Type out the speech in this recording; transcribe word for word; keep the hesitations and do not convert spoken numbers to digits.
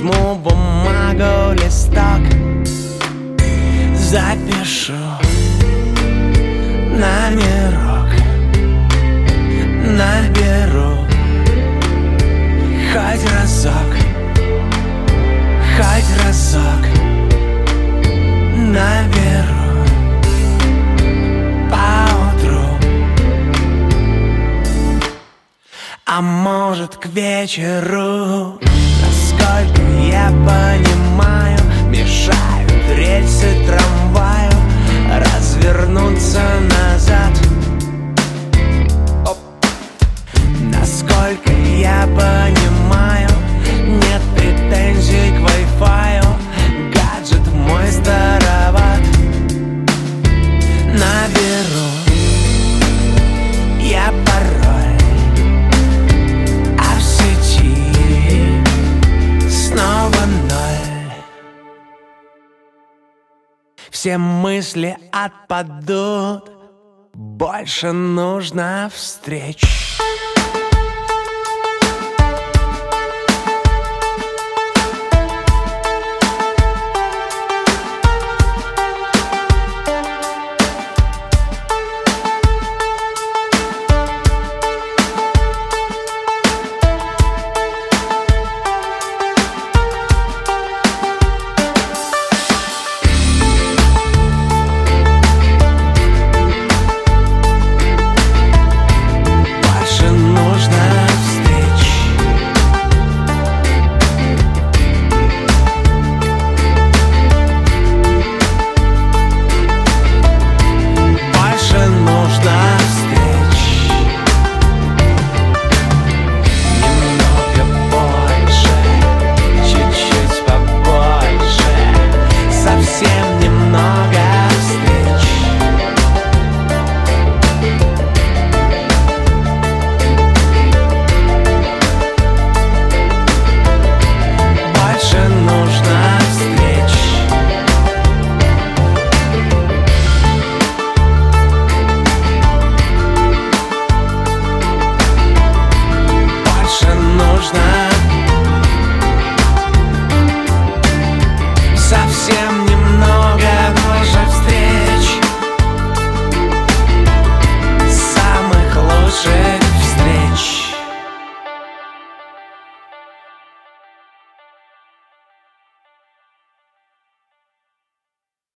возьму бумагу, листок, запишу номерок, наберу хоть разок, хоть разок, наберу поутру. А может, к вечеру, насколько я понимаю, мешают рельсы трамваю развернуться назад. Оп. Насколько я понимаю, нет претензий к вай-фаю, гаджет мой староват. Наберу я пароль, а в сети снова ноль. Все мысли отпадут, больше нужно встреч.